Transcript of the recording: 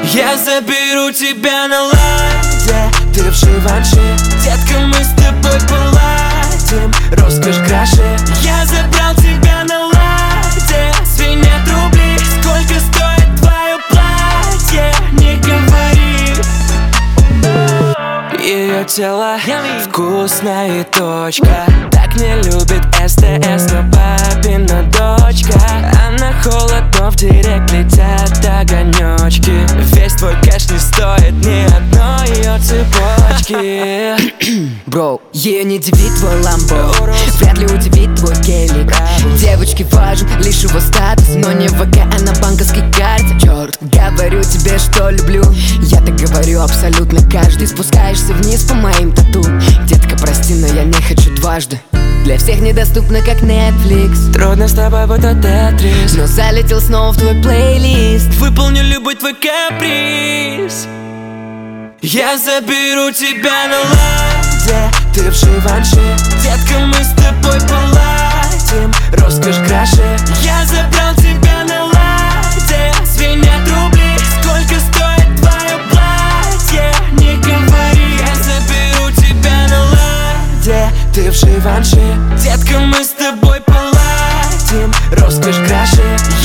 Я заберу тебя на ладе, ты в Живанши. Детка, мы с тобой поладим, роскошь краше. Я забрал тебя на ладе, звенят рубли. Сколько стоит твое платье, не говори. Ее тело вкусная точка, так не любит СТС, но папина дочка. Она холод, но в директ летят огонечки. Весь твой кэш не стоит ни одной ее цепочки. Бро, ее не удивит твой ламбо, вряд ли удивит твой гелик. Девочке важен лишь его статус, но не в ВК, а на банковской карте. Черт, говорю тебе, что люблю. Я так говорю абсолютно каждый. Спускаешься вниз по моим тату. Детка, прости, но я не хочу дважды. Для всех недоступно, как Netflix. Трудно с тобой, будто Тетрис, но залетел снова в твой плейлист. Выполню любой твой каприз. Я заберу тебя на ладе, ты в Живанши. Детка, мы с тобой поладим, роскошь краше. Я забрал тебя на ладе, звенят рубли. Сколько стоит твое платье, не говори. Я заберу тебя на ладе, ты в Живанши. Детка, мы с тобой поладим, роскошь краше.